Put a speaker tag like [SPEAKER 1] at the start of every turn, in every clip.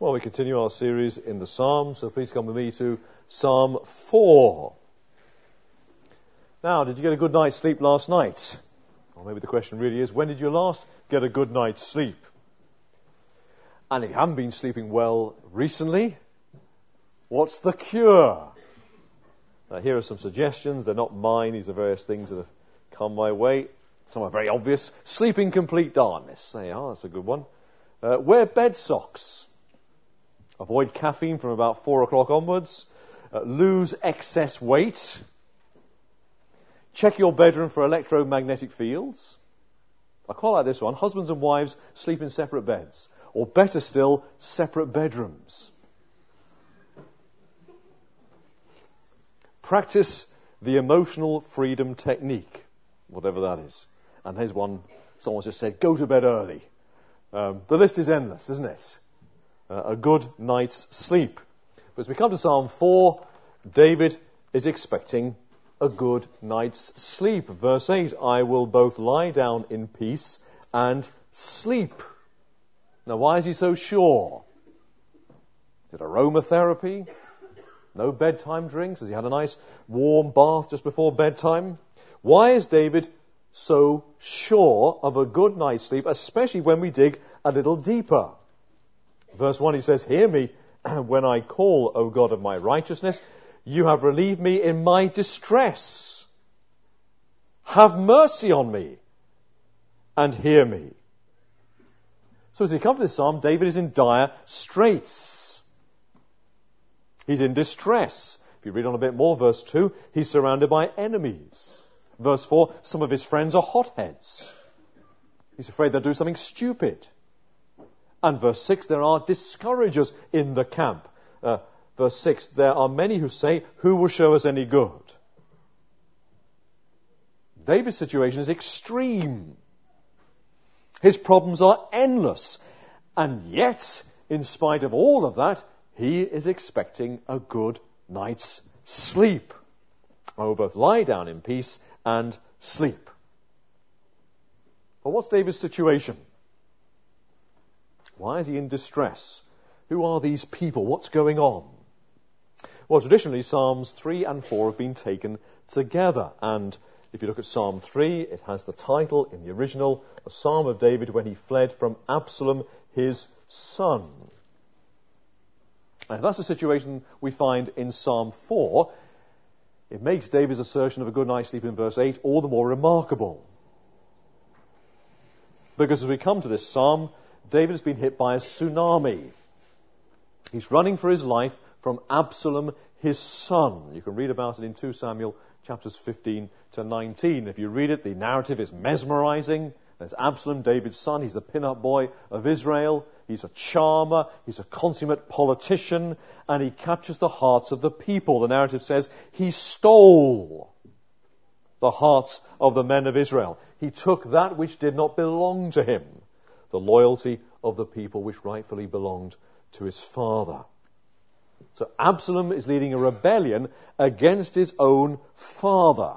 [SPEAKER 1] Well, we continue our series in the Psalms, so please come with me to Psalm 4. Now, did you get a good night's sleep last night? Or maybe the question really is, when did you last get a good night's sleep? And if you haven't been sleeping well recently, what's the cure? Now, here are some suggestions. They're not mine. These are various things that have come my way. Some are very obvious. Sleep in complete darkness. There you are, that's a good one. Wear bed socks. Avoid caffeine from about 4 o'clock onwards. Lose excess weight. Check your bedroom for electromagnetic fields. I quite like this one. Husbands and wives sleep in separate beds. Or better still, separate bedrooms. Practice the emotional freedom technique, whatever that is. And here's one, someone just said, go to bed early. The list is endless, isn't it? A good night's sleep. But as we come to Psalm 4, David is expecting a good night's sleep. Verse 8, I will both lie down in peace and sleep. Now, why is he so sure? Is it aromatherapy? No bedtime drinks? Has he had a nice warm bath just before bedtime? Why is David so sure of a good night's sleep, especially when we dig a little deeper? Verse 1, he says, hear me when I call, O God of my righteousness. You have relieved me in my distress. Have mercy on me and hear me. So as he comes to this psalm, David is in dire straits. He's in distress. If you read on a bit more, verse 2, he's surrounded by enemies. Verse 4, some of his friends are hotheads. He's afraid they'll do something stupid. And verse 6, there are discouragers in the camp. Verse 6, there are many who say, who will show us any good? David's situation is extreme. His problems are endless. And yet, in spite of all of that, he is expecting a good night's sleep. I will both lie down in peace and sleep. But what's David's situation? Why is he in distress? Who are these people? What's going on? Well, traditionally, Psalms 3 and 4 have been taken together. And if you look at Psalm 3, it has the title in the original, a Psalm of David when he fled from Absalom, his son. And if that's the situation we find in Psalm 4, it makes David's assertion of a good night's sleep in verse 8 all the more remarkable. Because as we come to this psalm, David has been hit by a tsunami. He's running for his life from Absalom, his son. You can read about it in 2 Samuel chapters 15 to 19. If you read it, the narrative is mesmerizing. There's Absalom, David's son. He's the pin-up boy of Israel. He's a charmer. He's a consummate politician. And he captures the hearts of the people. The narrative says he stole the hearts of the men of Israel. He took that which did not belong to him, the loyalty of the people which rightfully belonged to his father. So Absalom is leading a rebellion against his own father.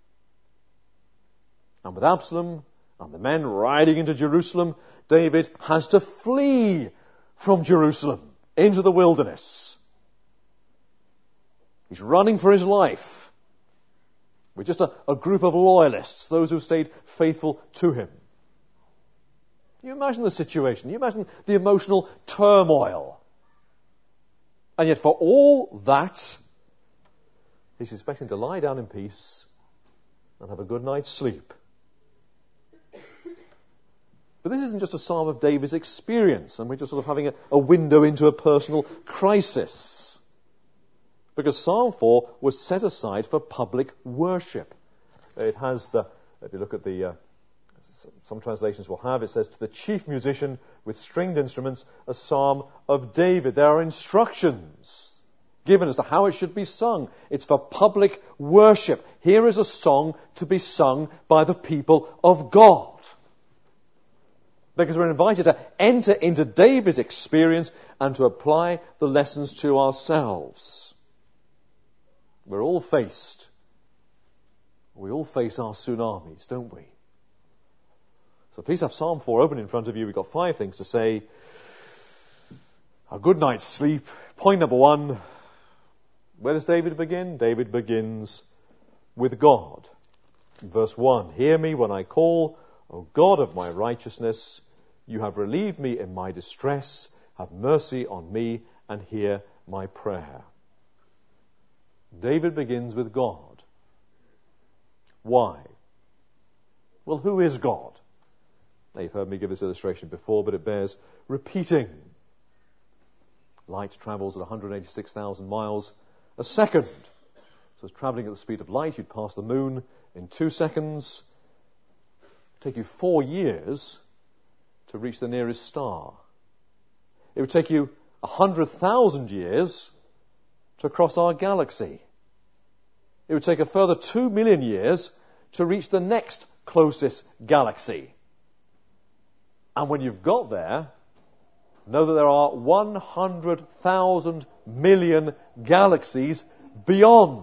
[SPEAKER 1] And with Absalom and the men riding into Jerusalem, David has to flee from Jerusalem into the wilderness. He's running for his life with just a group of loyalists, those who stayed faithful to him. Can you imagine the situation? Can you imagine the emotional turmoil? And yet for all that, he's expecting to lie down in peace and have a good night's sleep. But this isn't just a psalm of David's experience, and we're just sort of having a window into a personal crisis. Because Psalm 4 was set aside for public worship. It has if you look at some translations will have, it says, to the chief musician with stringed instruments, a psalm of David. There are instructions given as to how it should be sung. It's for public worship. Here is a song to be sung by the people of God. Because we're invited to enter into David's experience and to apply the lessons to ourselves. We all face our tsunamis, don't we? So please have Psalm 4 open in front of you. We've got 5 things to say. A good night's sleep. Point number one. Where does David begin? David begins with God. Verse 1. Hear me when I call, O God of my righteousness. You have relieved me in my distress. Have mercy on me and hear my prayer. David begins with God. Why? Well, who is God? Now, you've heard me give this illustration before, but it bears repeating. Light travels at 186,000 miles a second. So it's traveling at the speed of light. You'd pass the moon in 2 seconds. It would take you 4 years to reach the nearest star. It would take you 100,000 years to cross our galaxy. It would take a further 2 million years to reach the next closest galaxy. And when you've got there, know that there are 100,000 million galaxies beyond.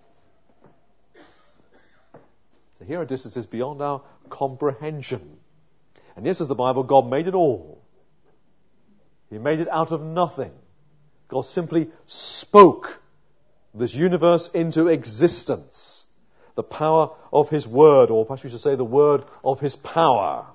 [SPEAKER 1] So here are distances beyond our comprehension. And yes, as the Bible, God made it all. He made it out of nothing. God simply spoke this universe into existence. The power of His Word, or perhaps we should say the word of His power.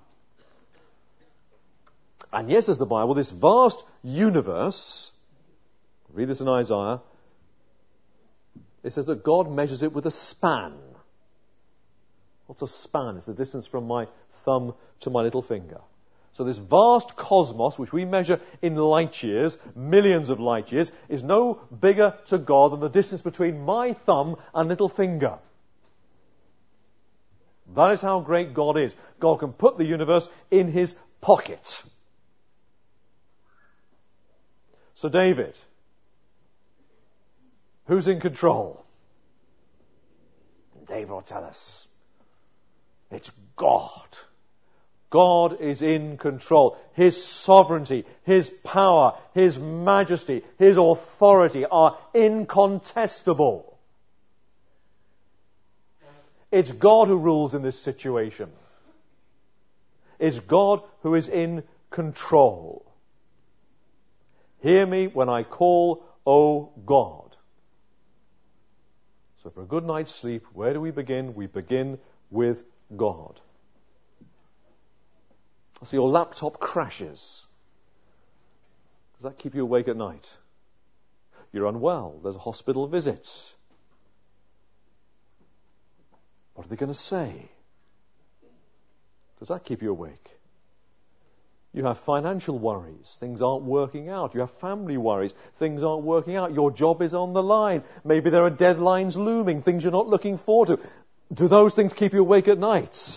[SPEAKER 1] And yes, as the Bible, this vast universe, read this in Isaiah, it says that God measures it with a span. What's a span? It's the distance from my thumb to my little finger. So this vast cosmos, which we measure in light years, millions of light years, is no bigger to God than the distance between my thumb and little finger. That is how great God is. God can put the universe in His pocket. So David, who's in control? David will tell us. It's God. God is in control. His sovereignty, His power, His majesty, His authority are incontestable. It's God who rules in this situation. It's God who is in control. Hear me when I call, O God. So for a good night's sleep, where do we begin? We begin with God. So your laptop crashes. Does that keep you awake at night? You're unwell. There's a hospital visit. What are they going to say? Does that keep you awake? You have financial worries. Things aren't working out. You have family worries. Things aren't working out. Your job is on the line. Maybe there are deadlines looming, things you're not looking forward to. Do those things keep you awake at night?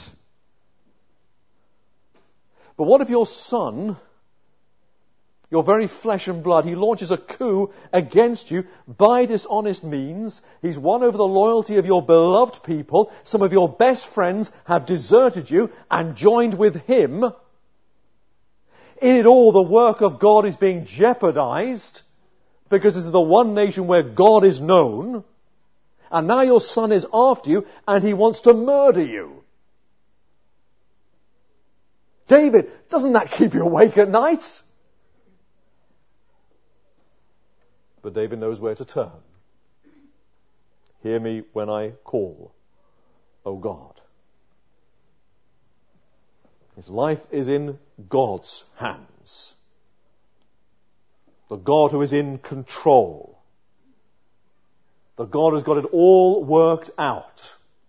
[SPEAKER 1] But what if your son, your very flesh and blood, he launches a coup against you by dishonest means? He's won over the loyalty of your beloved people. Some of your best friends have deserted you and joined with him. In it all, the work of God is being jeopardized because this is the one nation where God is known. And now your son is after you and he wants to murder you. David, doesn't that keep you awake at night? But David knows where to turn. Hear me when I call, O God. His life is in God's hands. The God who is in control. The God who's got it all worked out.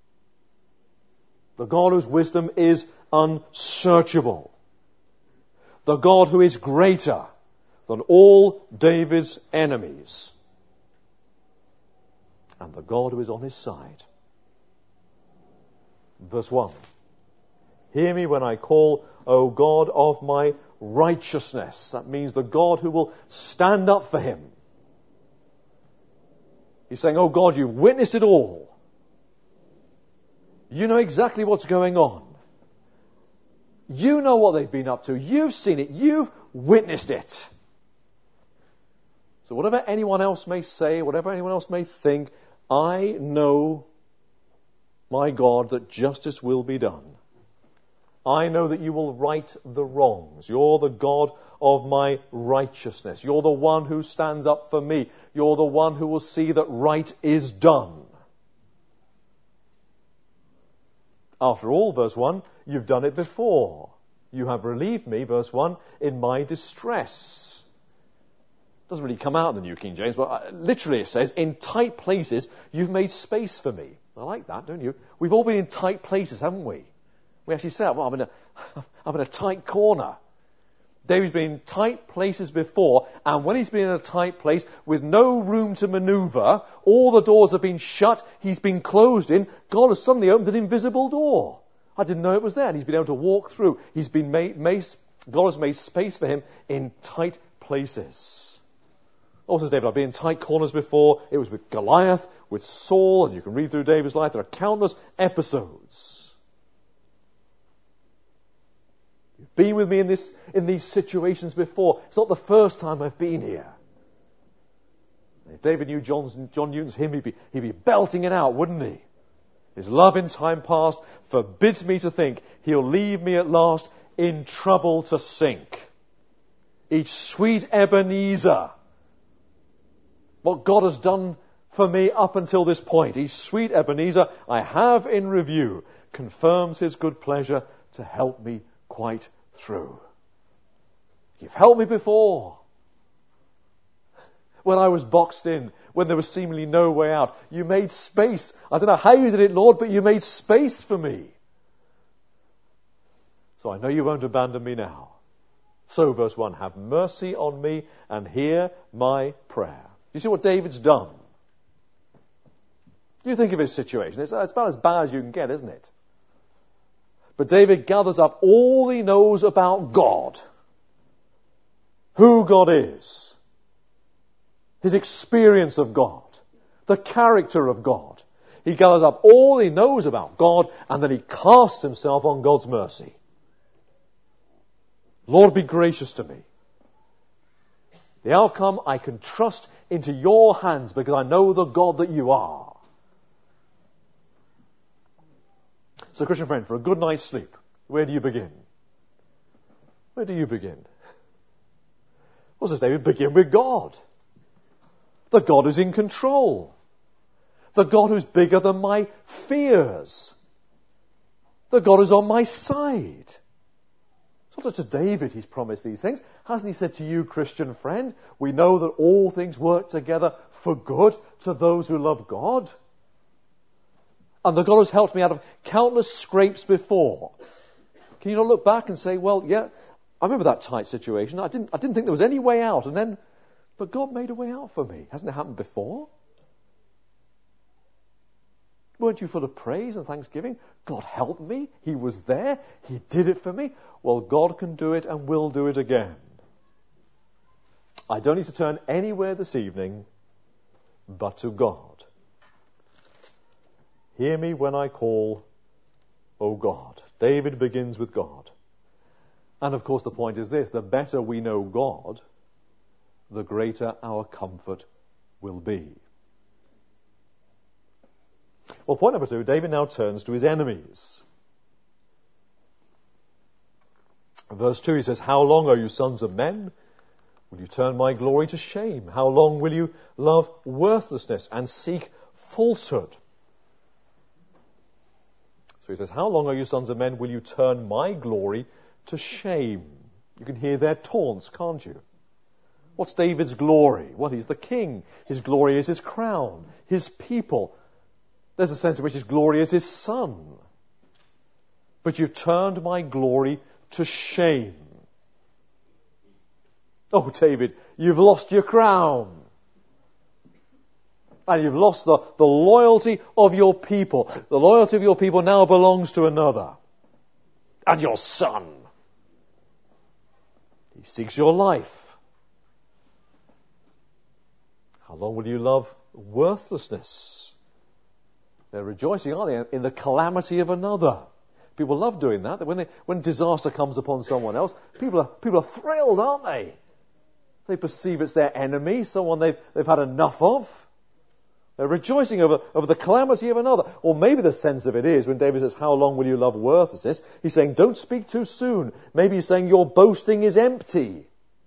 [SPEAKER 1] The God whose wisdom is unsearchable. The God who is greater than all David's enemies. And the God who is on his side. Verse 1. Hear me when I call, O God of my righteousness. That means the God who will stand up for him. He's saying, oh God, you've witnessed it all. You know exactly what's going on. You know what they've been up to. You've seen it. You've witnessed it. So whatever anyone else may say, whatever anyone else may think, I know, my God, that justice will be done. I know that you will right the wrongs. You're the God of my righteousness. You're the one who stands up for me. You're the one who will see that right is done. After all, verse 1, you've done it before. You have relieved me, verse 1, in my distress. Doesn't really come out in the New King James, but literally it says, in tight places, you've made space for me. I like that, don't you? We've all been in tight places, haven't we? We actually say, well, I'm in a tight corner. David's been in tight places before, and when he's been in a tight place with no room to maneuver, all the doors have been shut, he's been closed in, God has suddenly opened an invisible door. I didn't know it was there, and he's been able to walk through. He's been God has made space for him in tight places. Also says David, I've been in tight corners before. It was with Goliath, with Saul, and you can read through David's life. There are countless episodes. You've been with me in these situations before. It's not the first time I've been here. If David knew John Newton's hymn, he'd be belting it out, wouldn't he? His love in time past forbids me to think he'll leave me at last in trouble to sink. Each sweet Ebenezer, what God has done for me up until this point, each sweet Ebenezer I have in review, confirms his good pleasure to help me quite through. You've helped me before. When I was boxed in, when there was seemingly no way out, you made space. I don't know how you did it, Lord, but you made space for me. So I know you won't abandon me now. So, verse 1, have mercy on me and hear my prayer. You see what David's done? You think of his situation. It's about as bad as you can get, isn't it? But David gathers up all he knows about God. Who God is. His experience of God. The character of God. He gathers up all he knows about God, and then he casts himself on God's mercy. Lord, be gracious to me. The outcome I can trust into your hands because I know the God that you are. So, Christian friend, for a good night's sleep, where do you begin? Where do you begin? Well, says David, begin with God. The God who's in control. The God who's bigger than my fears. The God who's on my side. It's not just to David he's promised these things. Hasn't he said to you, Christian friend, we know that all things work together for good to those who love God? And the God who's helped me out of countless scrapes before. Can you not look back and say, well, yeah, I remember that tight situation. I didn't think there was any way out. But God made a way out for me. Hasn't it happened before? Weren't you full of praise and thanksgiving? God helped me. He was there. He did it for me. Well, God can do it and will do it again. I don't need to turn anywhere this evening but to God. Hear me when I call, O God. David begins with God. And of course the point is this, the better we know God, the greater our comfort will be. Well, point number 2, David now turns to his enemies. Verse 2, he says, how long, O you sons of men, will you turn my glory to shame? How long will you love worthlessness and seek falsehood? So he says, how long, O you sons of men, will you turn my glory to shame? You can hear their taunts, can't you? What's David's glory? Well, he's the king. His glory is his crown, his people. There's a sense in which his glory is his son. But you've turned my glory to shame. Oh, David, you've lost your crown. And you've lost the loyalty of your people. The loyalty of your people now belongs to another. And your son. He seeks your life. How long will you love worthlessness? They're rejoicing, aren't they, in the calamity of another. People love doing that. When disaster comes upon someone else, people are thrilled, aren't they? They perceive it's their enemy, someone they've had enough of. They're rejoicing over the calamity of another. Or maybe the sense of it is, when David says, how long will you love worthlessness? He's saying, don't speak too soon. Maybe he's saying, your boasting is empty.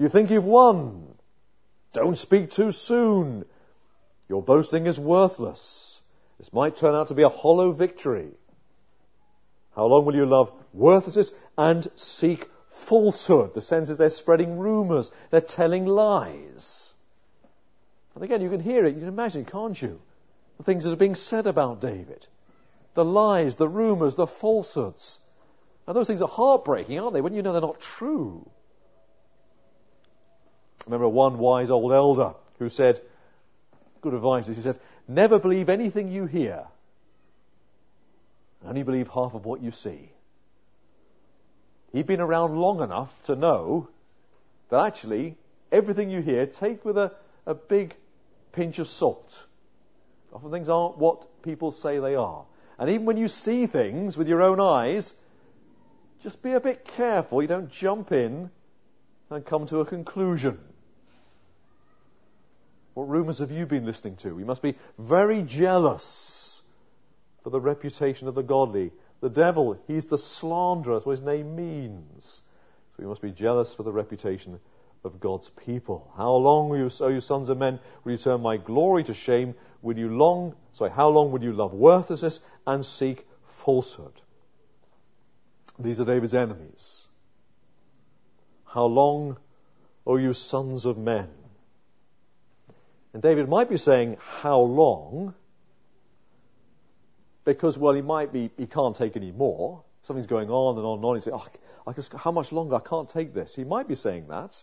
[SPEAKER 1] You think you've won. Don't speak too soon. Your boasting is worthless. This might turn out to be a hollow victory. How long will you love worthlessness and seek falsehood? The sense is they're spreading rumours. They're telling lies. And again, you can hear it. You can imagine, can't you? The things that are being said about David. The lies, the rumours, the falsehoods. And those things are heartbreaking, aren't they? When you know they're not true. I remember one wise old elder who said, good advice, he said, never believe anything you hear. Only believe half of what you see. He'd been around long enough to know that actually everything you hear, take with a big pinch of salt. Often things aren't what people say they are. And even when you see things with your own eyes, just be a bit careful you don't jump in and come to a conclusion. What rumours have you been listening to? We must be very jealous for the reputation of the godly. The devil, he's the slanderer, that's what his name means. So we must be jealous for the reputation of God's people. How long, O you sons of men, will you turn my glory to shame? How long will you love worthlessness and seek falsehood? These are David's enemies. How long, O you sons of men? And David might be saying, how long? Because, well, he can't take any more. Something's going on and on and on. He's saying, how much longer? I can't take this. He might be saying that.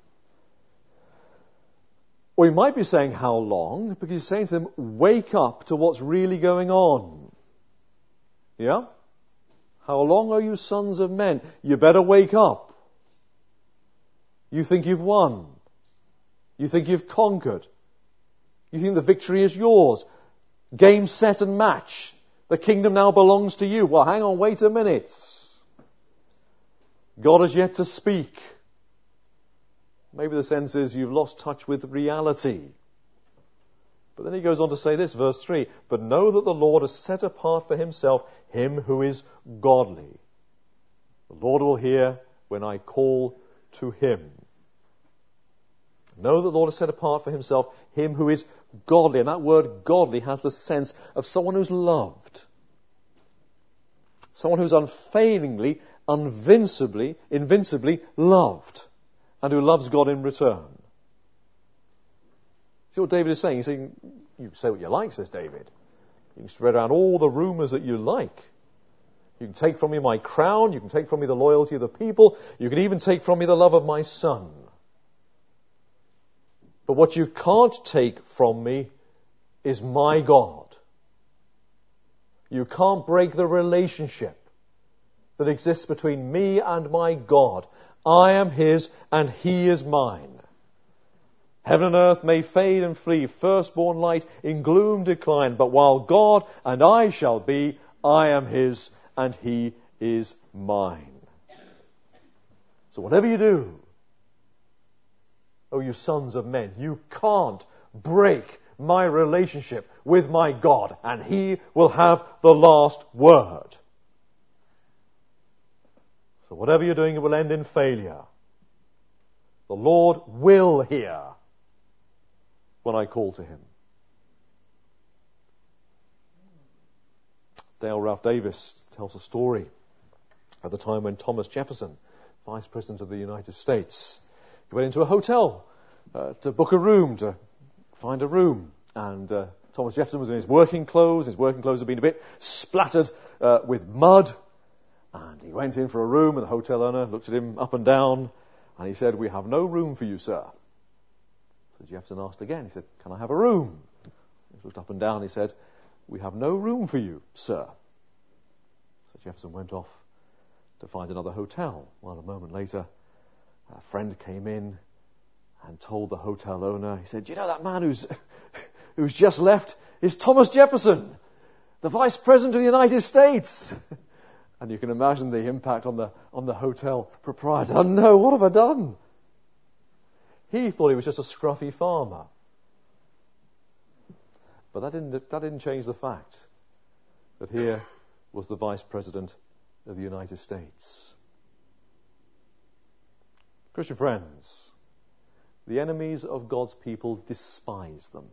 [SPEAKER 1] Or he might be saying, how long? Because he's saying to them, wake up to what's really going on. Yeah? How long, are you sons of men? You better wake up. You think you've won. You think you've conquered. You think the victory is yours. Game, set and match. The kingdom now belongs to you. Well, hang on, wait a minute. God has yet to speak. Maybe the sense is you've lost touch with reality. But then he goes on to say this, verse 3, but know that the Lord has set apart for himself him who is godly. The Lord will hear when I call to him. Know that the Lord has set apart for himself him who is godly. And that word godly has the sense of someone who's loved. Someone who's unfailingly, invincibly loved. And who loves God in return. See what David is saying? He's saying, you can say what you like, says David. You can spread around all the rumours that you like. You can take from me my crown. You can take from me the loyalty of the people. You can even take from me the love of my son. But what you can't take from me is my God. You can't break the relationship that exists between me and my God. I am his and he is mine. Heaven and earth may fade and flee, firstborn light in gloom decline, but while God and I shall be, I am his and he is mine. So whatever you do, O you sons of men, you can't break my relationship with my God, and he will have the last word. So whatever you're doing, it will end in failure. The Lord will hear when I call to him. Dale Ralph Davis tells a story at the time when Thomas Jefferson, Vice President of the United States, he went into a hotel to book a room, to find a room. And Thomas Jefferson was in his working clothes. His working clothes had been a bit splattered with mud. And he went in for a room, and the hotel owner looked at him up and down, and he said, "We have no room for you, sir." So Jefferson asked again. He said, "Can I have a room?" He looked up and down. He said, "We have no room for you, sir." So Jefferson went off to find another hotel. Well, a moment later, a friend came in and told the hotel owner, he said, "Do you know that man who's just left is Thomas Jefferson, the Vice President of the United States?" And you can imagine the impact on the hotel proprietor. "Oh no, what have I done?" He thought he was just a scruffy farmer. But that didn't change the fact that here was the Vice President of the United States. Christian friends, the enemies of God's people despise them.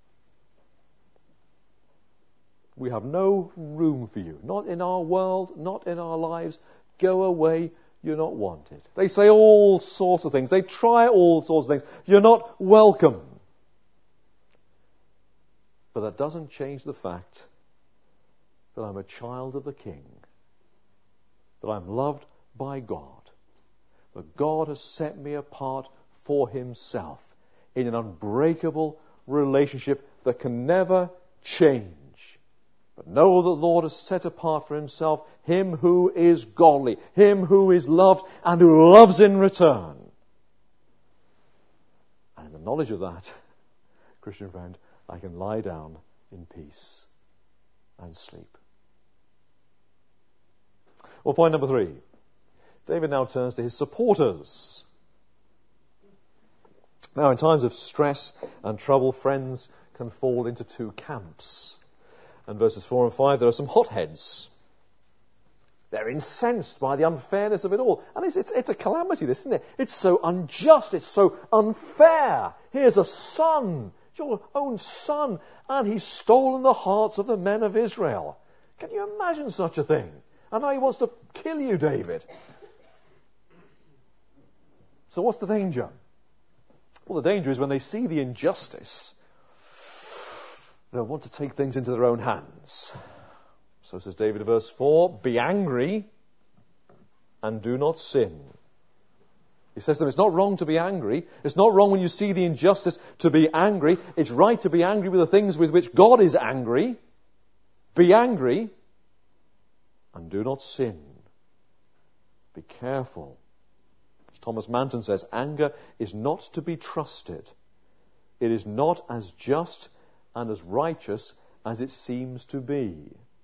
[SPEAKER 1] We have no room for you. Not in our world, not in our lives. Go away, you're not wanted. They say all sorts of things. They try all sorts of things. You're not welcome. But that doesn't change the fact that I'm a child of the King, that I'm loved by God, that God has set me apart for himself in an unbreakable relationship that can never change. But know that the Lord has set apart for himself him who is godly, him who is loved and who loves in return. And in the knowledge of that, Christian friend, I can lie down in peace and sleep. Well, point number 3. David now turns to his supporters. Now, in times of stress and trouble, friends can fall into 2 camps. And verses 4 and 5, there are some hotheads. They're incensed by the unfairness of it all. And it's a calamity, this, isn't it? It's so unjust. It's so unfair. Here's a son, your own son, and he's stolen the hearts of the men of Israel. Can you imagine such a thing? And now he wants to kill you, David. So what's the danger? Well, the danger is when they see the injustice, they'll want to take things into their own hands. So says David in verse 4, be angry and do not sin. He says to them, it's not wrong to be angry. It's not wrong when you see the injustice to be angry. It's right to be angry with the things with which God is angry. Be angry and do not sin. Be careful. As Thomas Manton says, anger is not to be trusted. It is not as just and as righteous as it seems to be.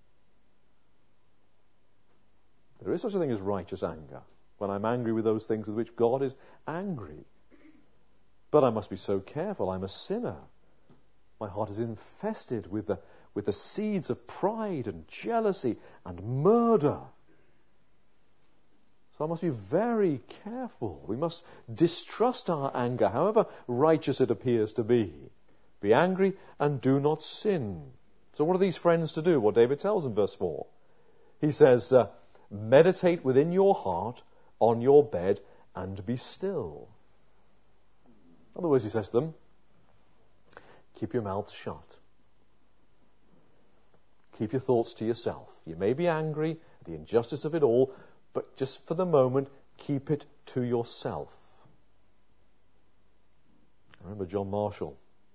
[SPEAKER 1] There is such a thing as righteous anger, when I'm angry with those things with which God is angry. But I must be so careful. I'm a sinner. My heart is infested with the seeds of pride and jealousy and murder. So I must be very careful. We must distrust our anger, however righteous it appears to be. Be angry and do not sin. So what are these friends to do? Well, David tells them, verse 4. He says, meditate within your heart on your bed and be still. In other words, he says to them, keep your mouths shut. Keep your thoughts to yourself. You may be angry at the injustice of it all, but just for the moment, keep it to yourself. I remember John Marshall.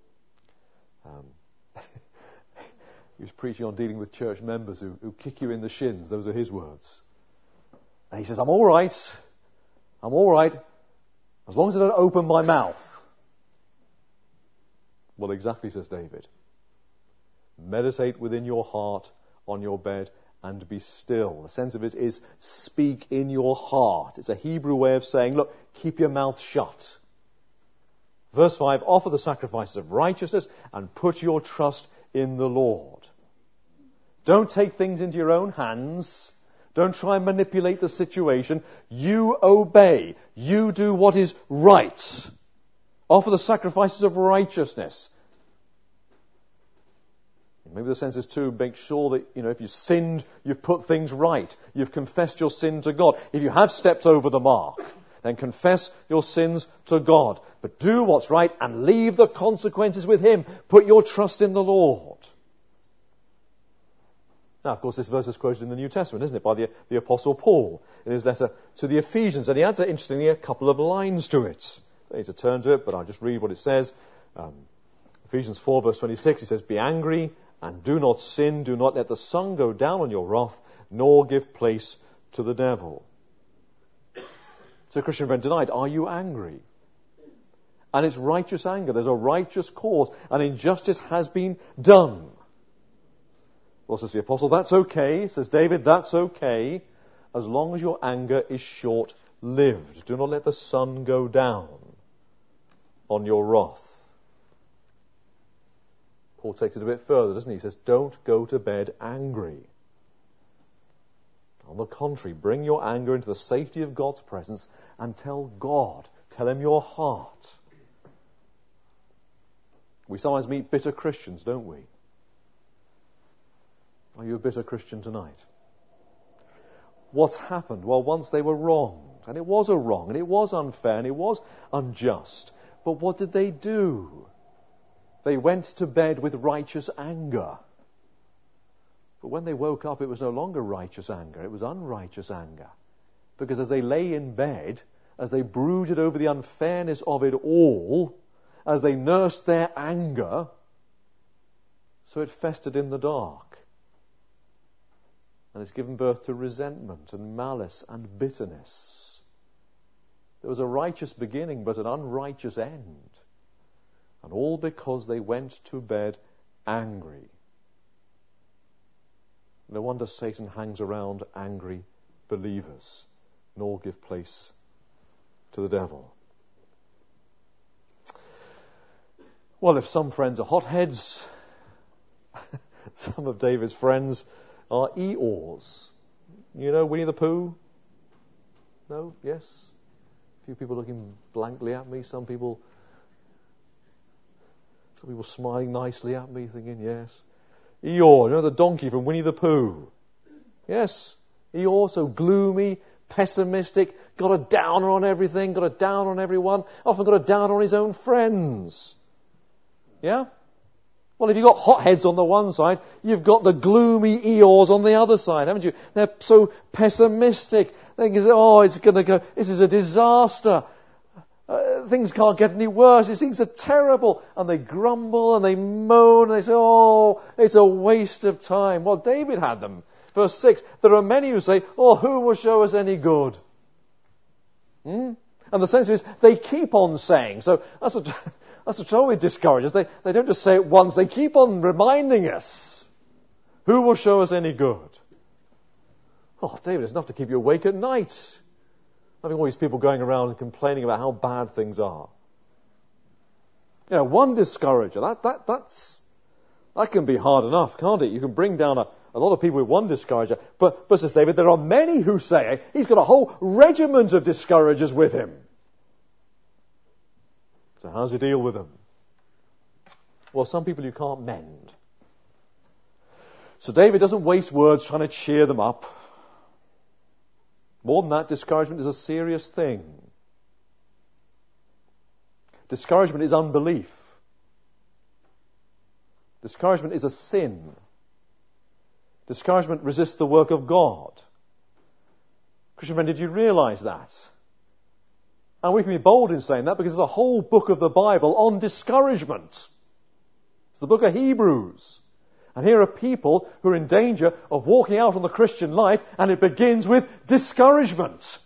[SPEAKER 1] He was preaching on dealing with church members who kick you in the shins. Those are his words. And he says, I'm all right, as long as I don't open my mouth. Well, exactly, says David. Meditate within your heart on your bed and be still. The sense of it is speak in your heart. It's a Hebrew way of saying, look, keep your mouth shut. Verse 5, offer the sacrifices of righteousness and put your trust in the Lord. Don't take things into your own hands. Don't try and manipulate the situation. You obey. You do what is right. Offer the sacrifices of righteousness. Maybe the sense is to make sure that, if you've sinned, you've put things right. You've confessed your sin to God. If you have stepped over the mark, then confess your sins to God. But do what's right and leave the consequences with Him. Put your trust in the Lord. Now, of course, this verse is quoted in the New Testament, isn't it, by the Apostle Paul in his letter to the Ephesians. And he adds, interestingly, a couple of lines to it. I need to turn to it, but I'll just read what it says. Ephesians 4, verse 26, he says, be angry and do not sin. Do not let the sun go down on your wrath, nor give place to the devil. So, Christian friend, tonight, are you angry? And it's righteous anger. There's a righteous cause. And injustice has been done. Well, says the apostle, that's okay. Says David, that's okay, as long as your anger is short-lived. Do not let the sun go down on your wrath. Paul takes it a bit further, doesn't he? He says, don't go to bed angry. On the contrary, bring your anger into the safety of God's presence and tell God, tell Him your heart. We sometimes meet bitter Christians, don't we? Are you a bitter Christian tonight? What's happened? Well, once they were wronged, and it was a wrong, and it was unfair, and it was unjust. But what did they do? They went to bed with righteous anger. But when they woke up, it was no longer righteous anger, it was unrighteous anger. Because as they lay in bed, as they brooded over the unfairness of it all, as they nursed their anger, so it festered in the dark. And it's given birth to resentment and malice and bitterness. There was a righteous beginning, but an unrighteous end. And all because they went to bed angry. No wonder Satan hangs around angry believers, nor give place to the devil. Well, if some friends are hotheads, some of David's friends are Eeyores. You know Winnie the Pooh? No? Yes? A few people looking blankly at me. Some people smiling nicely at me, thinking, yes. Eeyore, you know the donkey from Winnie the Pooh? Yes. Eeyore, so gloomy, pessimistic, got a downer on everything, got a down on everyone, often got a down on his own friends. Yeah? Well, if you've got hotheads on the one side, you've got the gloomy Eeyores on the other side, haven't you? They're so pessimistic. They say, oh, it's going to go, this is a disaster. Things can't get any worse. These things are terrible. And they grumble and they moan and they say, oh, it's a waste of time. Well, David had them. Verse 6, there are many who say, oh, who will show us any good? And the sense is, they keep on saying. So that's the trouble with discouragers. They don't just say it once. They keep on reminding us. Who will show us any good? Oh, David, it's enough to keep you awake at night. Having all these people going around and complaining about how bad things are. You know, one discourager, that can be hard enough, can't it? You can bring down a lot of people with one discourager. But says David, there are many who say he's got a whole regiment of discouragers with him. So how does he deal with them? Well, some people you can't mend. So David doesn't waste words trying to cheer them up. More than that, discouragement is a serious thing. Discouragement is unbelief. Discouragement is a sin. Discouragement resists the work of God. Christian friend, did you realize that? And we can be bold in saying that because there's a whole book of the Bible on discouragement. It's the book of Hebrews. And here are people who are in danger of walking out on the Christian life, and it begins with discouragement.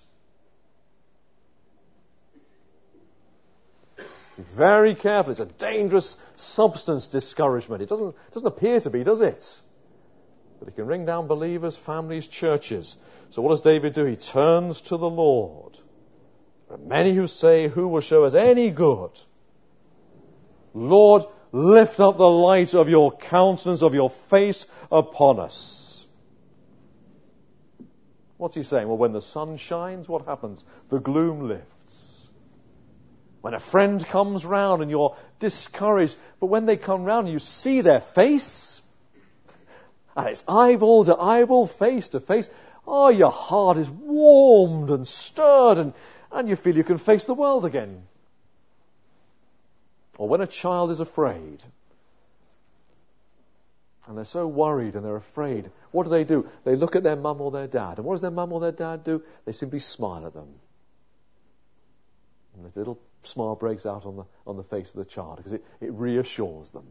[SPEAKER 1] Be very careful. It's a dangerous substance, discouragement. It doesn't appear to be, does it? But it can bring down believers, families, churches. So what does David do? He turns to the Lord. There are many who say, who will show us any good? Lord, lift up the light of your countenance, of your face upon us. What's he saying? Well, when the sun shines, what happens? The gloom lifts. When a friend comes round and you're discouraged, but when they come round and you see their face, and it's eyeball to eyeball, face to face, oh, your heart is warmed and stirred, and you feel you can face the world again. Or when a child is afraid, and they're so worried and they're afraid, what do? They look at their mum or their dad. And what does their mum or their dad do? They simply smile at them. And a little smile breaks out on the face of the child because it reassures them.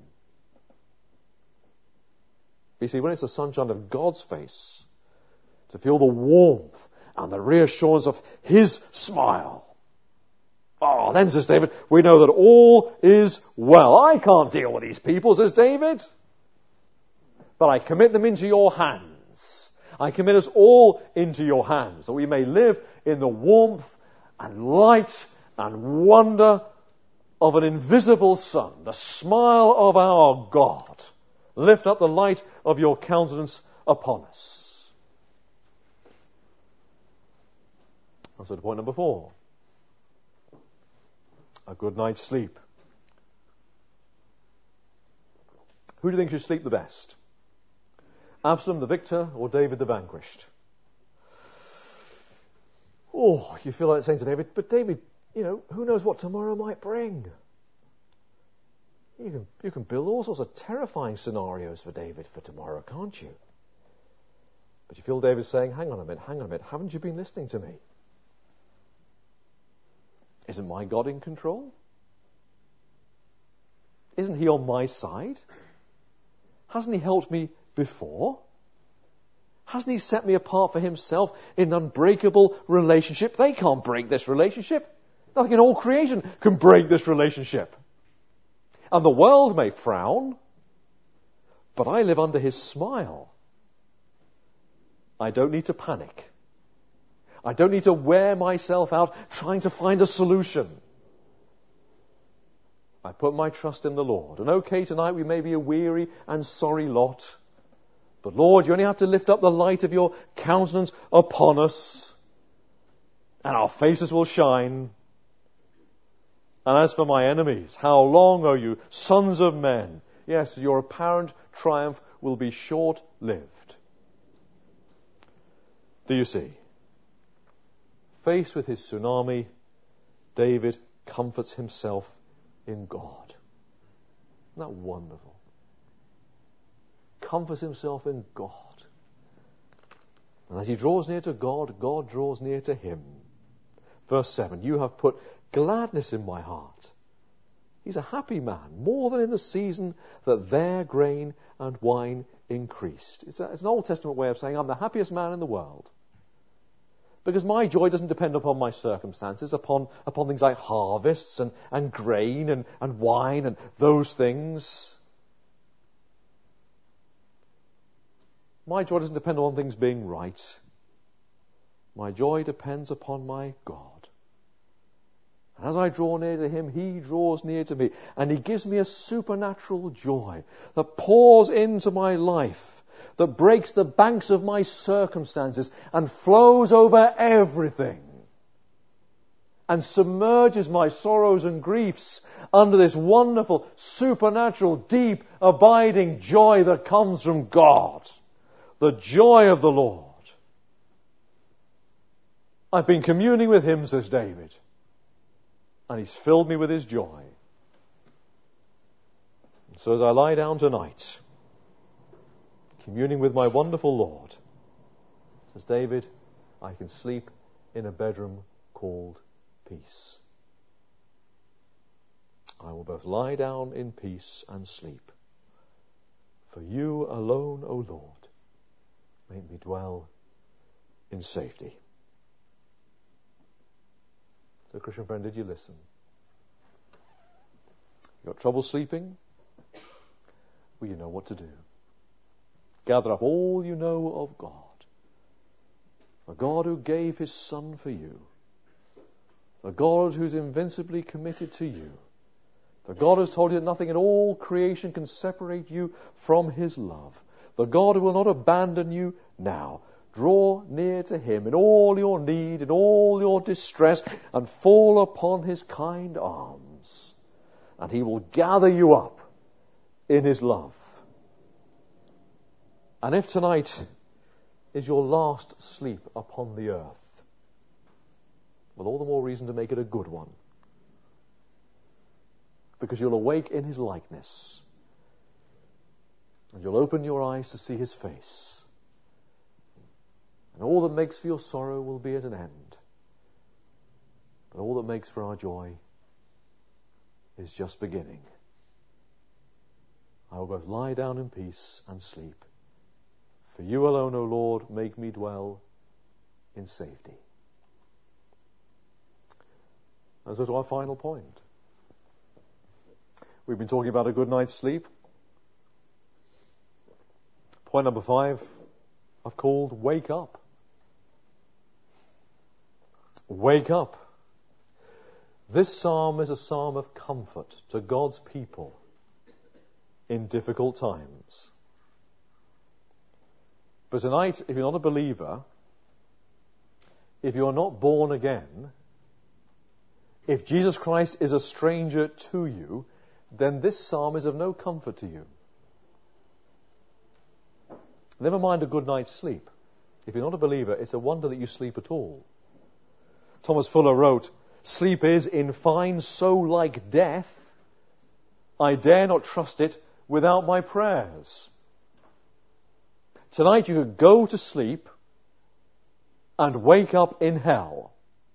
[SPEAKER 1] You see, when it's the sunshine of God's face, to feel the warmth and the reassurance of His smile, oh, then, says David, we know that all is well. I can't deal with these people, says David. But I commit them into your hands. I commit us all into your hands, that we may live in the warmth and light and wonder of an invisible sun, the smile of our God. Lift up the light of your countenance upon us. That's point number 4. A good night's sleep. Who do you think should sleep the best? Absalom the victor or David the vanquished? Oh, you feel like saying to David, but David, who knows what tomorrow might bring? You can build all sorts of terrifying scenarios for David for tomorrow, can't you? But you feel David saying, hang on a minute, haven't you been listening to me? Isn't my God in control? Isn't he on my side? Hasn't he helped me before? Hasn't he set me apart for himself in an unbreakable relationship? They can't break this relationship. Nothing in all creation can break this relationship. And the world may frown, but I live under his smile. I don't need to panic. I don't need to wear myself out trying to find a solution. I put my trust in the Lord. And okay, tonight we may be a weary and sorry lot. But Lord, you only have to lift up the light of your countenance upon us, and our faces will shine. And as for my enemies, how long, O you sons of men? Yes, your apparent triumph will be short-lived. Do you see? Faced with his tsunami, David comforts himself in God. Isn't that wonderful? Comforts himself in God. And as he draws near to God, God draws near to him. Verse 7, you have put gladness in my heart. He's a happy man, more than in the season that their grain and wine increased. It's an Old Testament way of saying I'm the happiest man in the world. Because my joy doesn't depend upon my circumstances, upon things like harvests and grain and wine and those things. My joy doesn't depend on things being right. My joy depends upon my God. And as I draw near to him, he draws near to me. And he gives me a supernatural joy that pours into my life, that breaks the banks of my circumstances and flows over everything and submerges my sorrows and griefs under this wonderful, supernatural, deep, abiding joy that comes from God. The joy of the Lord. I've been communing with him, says David, and he's filled me with his joy. And so as I lie down tonight, communing with my wonderful Lord, says David, I can sleep in a bedroom called peace. I will both lie down in peace and sleep. For you alone, O Lord, make me dwell in safety. So, Christian friend, did you listen? You got trouble sleeping? Well, you know what to do. Gather up all you know of God. The God who gave his Son for you. The God who's invincibly committed to you. The God who's told you that nothing in all creation can separate you from his love. The God who will not abandon you now. Draw near to him in all your need, in all your distress, and fall upon his kind arms. And he will gather you up in his love. And if tonight is your last sleep upon the earth, well, all the more reason to make it a good one. Because you'll awake in his likeness. And you'll open your eyes to see his face. And all that makes for your sorrow will be at an end. But all that makes for our joy is just beginning. I will both lie down in peace and sleep. For you alone, O Lord, make me dwell in safety. And so to our final point. We've been talking about a good night's sleep. Point number 5, I've called wake up. Wake up. This psalm is a psalm of comfort to God's people in difficult times. But tonight, if you're not a believer, if you're not born again, if Jesus Christ is a stranger to you, then this psalm is of no comfort to you. Never mind a good night's sleep. If you're not a believer, it's a wonder that you sleep at all. Thomas Fuller wrote, "Sleep is, in fine, so like death, I dare not trust it without my prayers." Tonight you could go to sleep and wake up in hell.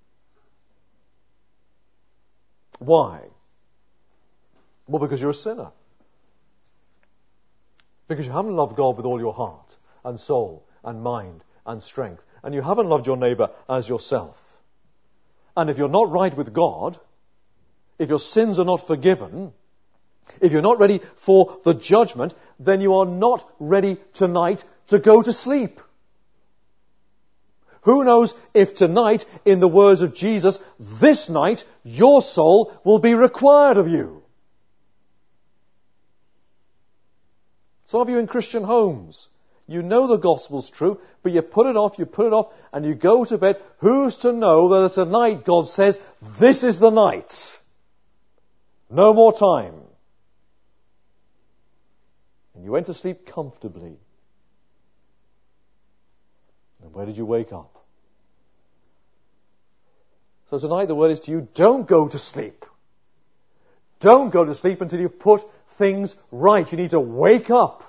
[SPEAKER 1] Why? Well, because you're a sinner. Because you haven't loved God with all your heart and soul and mind and strength. And you haven't loved your neighbour as yourself. And if you're not right with God, if your sins are not forgiven, if you're not ready for the judgment, then you are not ready tonight to go to sleep. Who knows if tonight, in the words of Jesus, this night, your soul will be required of you. Some of you in Christian homes, you know the gospel's true, but you put it off, and you go to bed. Who's to know that tonight God says, this is the night. No more time. And you went to sleep comfortably. And where did you wake up? So tonight the word is to you, don't go to sleep. Don't go to sleep until you've put things right. You need to wake up.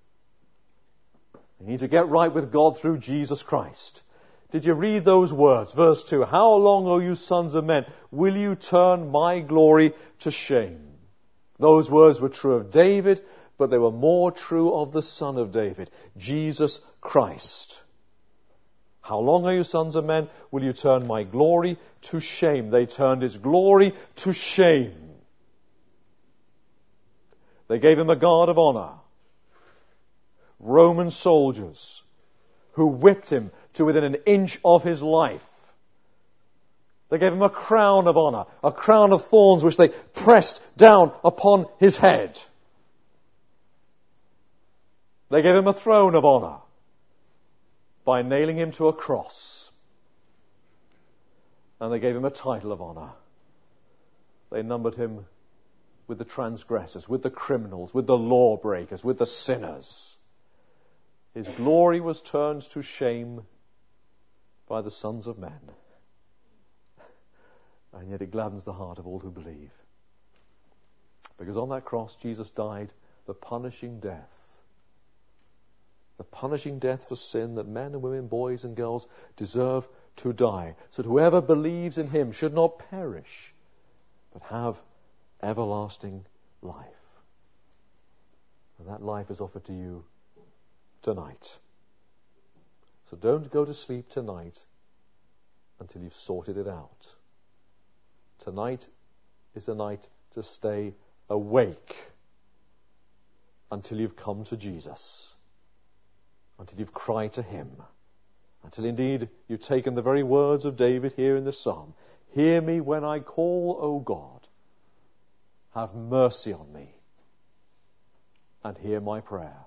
[SPEAKER 1] You need to get right with God through Jesus Christ. Did you read those words? Verse 2, "How long, O you sons of men, will you turn my glory to shame?" Those words were true of David, but they were more true of the Son of David, Jesus Christ. How long, O you sons of men, will you turn my glory to shame? They turned his glory to shame. They gave him a guard of honor. Roman soldiers who whipped him to within an inch of his life. They gave him a crown of honor, a crown of thorns which they pressed down upon his head. They gave him a throne of honor by nailing him to a cross. And they gave him a title of honor. They numbered him with the transgressors, with the criminals, with the lawbreakers, with the sinners. His glory was turned to shame by the sons of men. And yet it gladdens the heart of all who believe. Because on that cross, Jesus died the punishing death. The punishing death for sin that men and women, boys and girls deserve to die. So that whoever believes in him should not perish, but have everlasting life. And that life is offered to you tonight. So don't go to sleep tonight until you've sorted it out. Tonight is the night to stay awake until you've come to Jesus, until you've cried to him, until indeed you've taken the very words of David here in the psalm. Hear me when I call, O God. Have mercy on me and hear my prayer.